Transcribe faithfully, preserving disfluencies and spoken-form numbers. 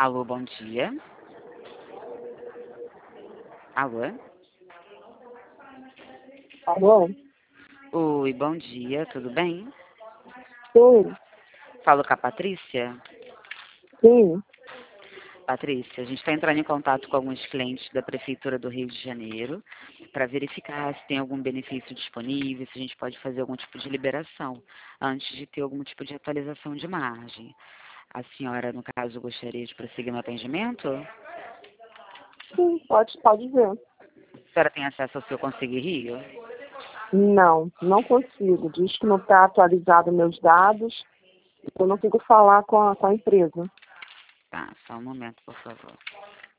Alô, bom dia. Alô? Alô? Oi, bom dia, tudo bem? Sim, Falo com a Patrícia. sim. Patrícia, a gente está entrando em contato com alguns clientes da Prefeitura do Rio de Janeiro para verificar se tem algum benefício disponível, se a gente pode fazer algum tipo de liberação antes de ter algum tipo de atualização de margem. A senhora, no caso, gostaria de prosseguir no atendimento? Sim, pode, pode ver. A senhora tem acesso ao seu Conseguir Rio? Não, não consigo. Diz que não está atualizado meus dados. Eu não consigo falar com a, com a empresa. Tá, só um momento, por favor.